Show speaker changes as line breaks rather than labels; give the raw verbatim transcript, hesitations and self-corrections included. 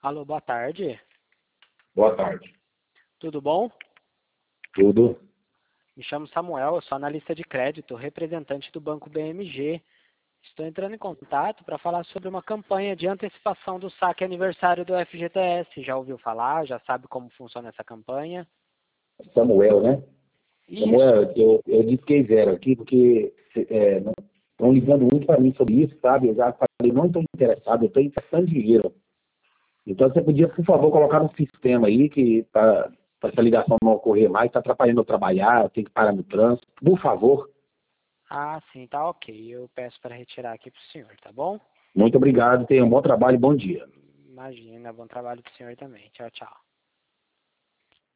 Alô, boa tarde.
Boa tarde.
Tudo bom?
Tudo?
Me chamo Samuel, eu sou analista de crédito, representante do Banco B M G. Estou entrando em contato para falar sobre uma campanha de antecipação do saque aniversário do F G T S. Já ouviu falar? Já sabe como funciona essa campanha?
Samuel, né?
Isso.
Samuel, eu, eu disquei zero aqui porque estão ligando muito para mim sobre isso, sabe? Eu já falei, não estou interessado, eu estou emprestando dinheiro. Então você podia, por favor, colocar no sistema aí que para essa ligação não ocorrer mais, está atrapalhando eu trabalhar, eu tenho que parar no trânsito. Por favor.
Ah, sim, tá ok. Eu peço para retirar aqui para o senhor, tá bom?
Muito obrigado, tenha um bom trabalho e bom dia.
Imagina, bom trabalho para o senhor também. Tchau, tchau.